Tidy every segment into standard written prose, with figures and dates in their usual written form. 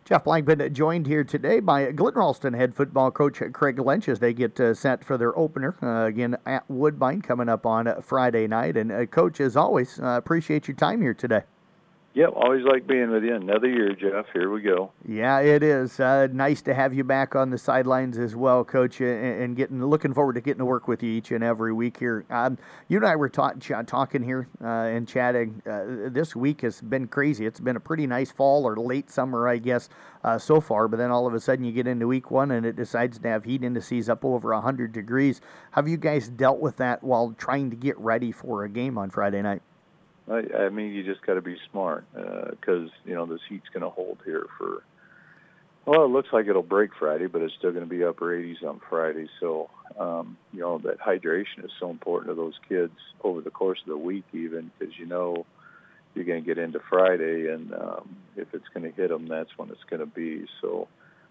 Jeff Blankman joined here today by Glidden Ralston head football coach Craig Lynch as they get set for their opener again at Woodbine coming up on Friday night. And Coach, as always, appreciate your time here today. Yep, always like being with you. Another year, Jeff. Here we go. Yeah, it is. Nice to have you back on the sidelines as well, Coach, and looking forward to getting to work with you each and every week here. You and I were talking here and chatting. This week has been crazy. It's been a pretty nice fall or late summer, I guess, so far. But then all of a sudden you get into week one and it decides to have heat indices up over 100 degrees. Have you guys dealt with that while trying to get ready for a game on Friday night? I mean, you just got to be smart because, this heat's going to hold here for, well, it looks like it'll break Friday, but it's still going to be upper 80s on Friday. So, that hydration is so important to those kids over the course of the week even because, you're going to get into Friday and if it's going to hit them, that's when it's going to be. So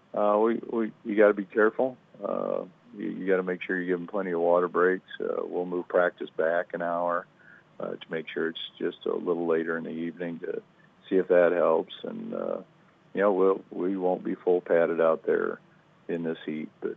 you got to be careful. You got to make sure you give them plenty of water breaks. We'll move practice back an hour. To make sure it's just a little later in the evening to see if that helps. And, we won't be full padded out there in this heat, but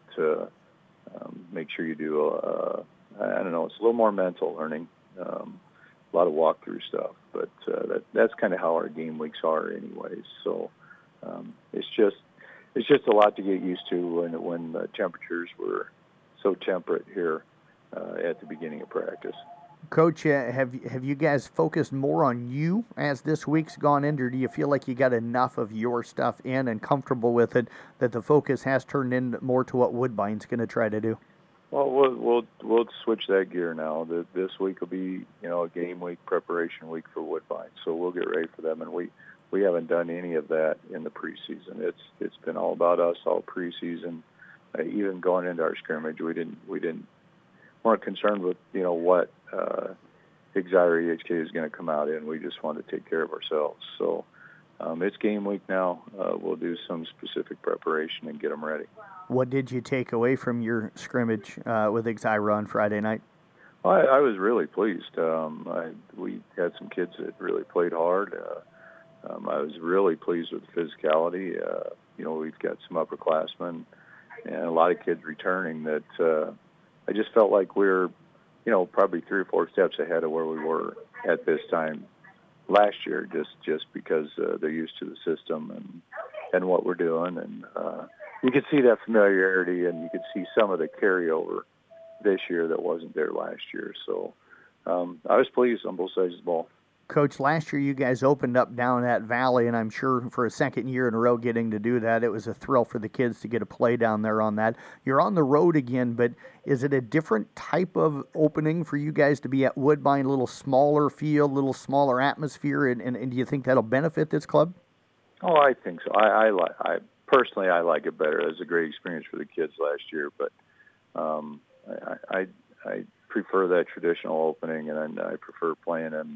make sure you do, I don't know, it's a little more mental learning, a lot of walkthrough stuff, but that's kind of how our game weeks are anyways. So it's just a lot to get used to when the temperatures were so temperate here at the beginning of practice. Coach, have you guys focused more on you as this week's gone in, or do you feel like you got enough of your stuff in and comfortable with it that the focus has turned in more to what Woodbine's going to try to do? Well, we'll switch that gear now. This week will be a game week, preparation week for Woodbine, so we'll get ready for them. And we haven't done any of that in the preseason. It's been all about us all preseason. Even going into our scrimmage, weren't concerned with what Exire EHK is going to come out in. We just want to take care of ourselves. So it's game week now. We'll do some specific preparation and get them ready. What did you take away from your scrimmage with Exire on Friday night? Well, I was really pleased. We had some kids that really played hard. I was really pleased with the physicality. We've got some upperclassmen and a lot of kids returning that I just felt like we're probably 3 or 4 steps ahead of where we were at this time last year, just because they're used to the system and what we're doing. And you could see that familiarity, and you could see some of the carryover this year that wasn't there last year. So I was pleased on both sides of the ball. Coach, last year you guys opened up down at Valley, and I'm sure for a second year in a row getting to do that, it was a thrill for the kids to get a play down there on that. You're on the road again, but is it a different type of opening for you guys to be at Woodbine, a little smaller field, a little smaller atmosphere, and do you think that'll benefit this club? Oh, I think so. I personally like it better. It was a great experience for the kids last year, but I prefer that traditional opening, and I prefer playing in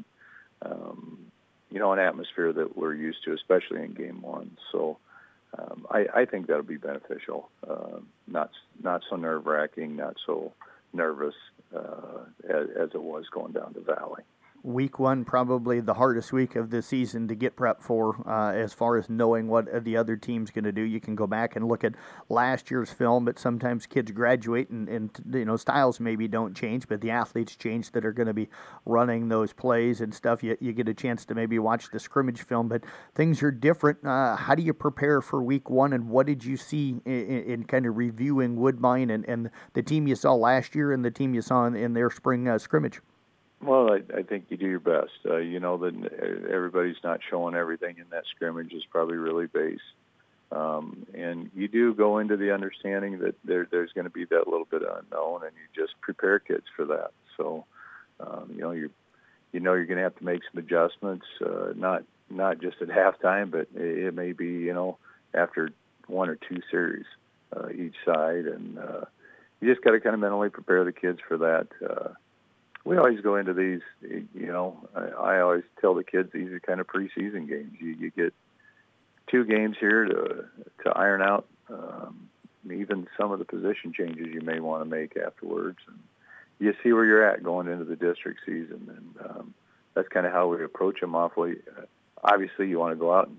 an atmosphere that we're used to, especially in game one. So I think that'll be beneficial. Not so nerve-wracking, not so nervous as it was going down to Valley. Week one, probably the hardest week of the season to get prepped for as far as knowing what the other team's going to do. You can go back and look at last year's film, but sometimes kids graduate and styles maybe don't change, but the athletes change that are going to be running those plays and stuff. You get a chance to maybe watch the scrimmage film, but things are different. How do you prepare for week one, and what did you see in kind of reviewing Woodbine and the team you saw last year and the team you saw in their spring scrimmage? Well, I think you do your best. That everybody's not showing everything in that scrimmage is probably really base. And you do go into the understanding that there's going to be that little bit of unknown, and you just prepare kids for that. So, you're going to have to make some adjustments, not just at halftime, but it may be, after 1 or 2 series each side. And you just got to kind of mentally prepare the kids for that. We always go into these, I always tell the kids these are kind of preseason games. You get 2 games here to iron out even some of the position changes you may want to make afterwards. And you see where you're at going into the district season. And that's kind of how we approach them awfully. Obviously, you want to go out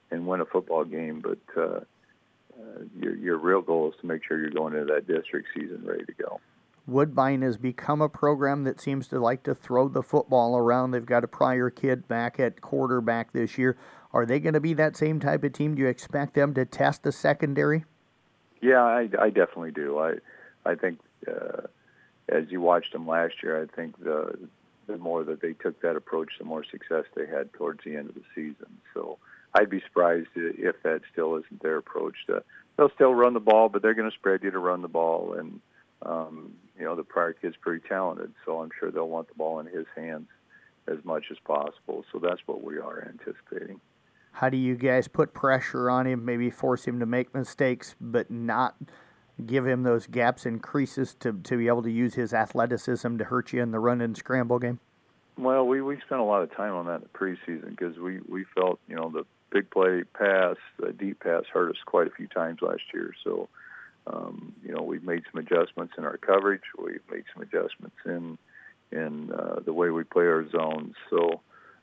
and win a football game, but your real goal is to make sure you're going into that district season ready to go. Woodbine has become a program that seems to like to throw the football around. They've got a prior kid back at quarterback this year. Are they going to be that same type of team? Do you expect them to test the secondary? Yeah, I definitely do. I think as you watched them last year, I think the more that they took that approach, the more success they had towards the end of the season. So I'd be surprised if that still isn't their approach. They'll still run the ball, but they're going to spread you to run the ball. And, the prior kid's pretty talented, so I'm sure they'll want the ball in his hands as much as possible. So that's what we are anticipating. How do you guys put pressure on him, maybe force him to make mistakes, but not give him those gaps and creases to be able to use his athleticism to hurt you in the run and scramble game? Well, we spent a lot of time on that in the preseason because we felt, the big play pass, the deep pass hurt us quite a few times last year. So, we've made some adjustments in our coverage. We've made some adjustments in the way we play our zones. So,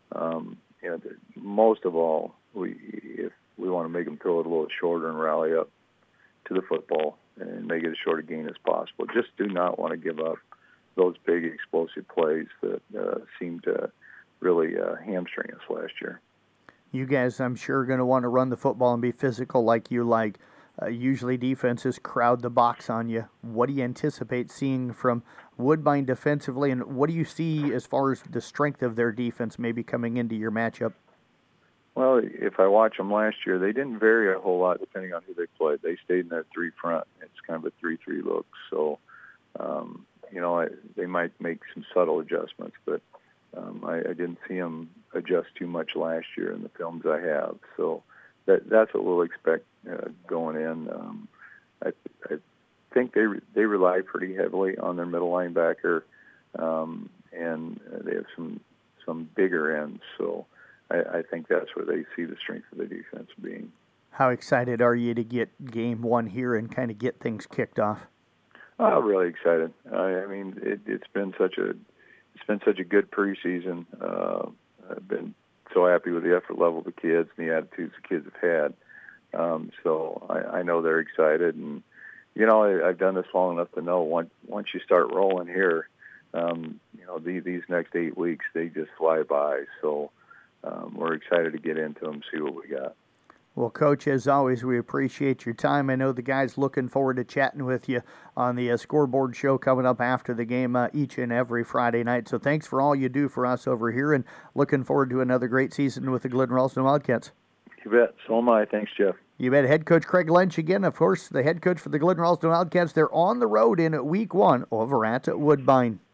most of all, if we want to make them throw it a little shorter and rally up to the football and make it as short a gain as possible. Just do not want to give up those big explosive plays that seemed to really hamstring us last year. You guys, I'm sure, are going to want to run the football and be physical like you like. Usually defenses crowd the box on you. What do you anticipate seeing from Woodbine defensively, and what do you see as far as the strength of their defense maybe coming into your matchup? Well, if I watch them last year, they didn't vary a whole lot depending on who they played. They stayed in that 3 front. It's kind of a 3-3 look. So, they might make some subtle adjustments, but I didn't see them adjust too much last year in the films I have. So that's what we'll expect going in. I think they rely pretty heavily on their middle linebacker, and they have some bigger ends. So I think that's where they see the strength of the defense being. How excited are you to get game one here and kind of get things kicked off? Oh, really excited. It's been such a good preseason. I've been so happy with the effort level of the kids and the attitudes the kids have had. So I know they're excited, and I've done this long enough to know once you start rolling here, these next 8 weeks they just fly by. So we're excited to get into them, see what we got. Well, Coach, as always, we appreciate your time. I know the guys looking forward to chatting with you on the Scoreboard Show coming up after the game each and every Friday night. So thanks for all you do for us over here, and looking forward to another great season with the Glidden Ralston Wildcats. You bet. So am I. Thanks, Jeff. You bet. Head coach Craig Lynch again, of course, the head coach for the Glidden Ralston Wildcats. They're on the road in week 1 over at Woodbine.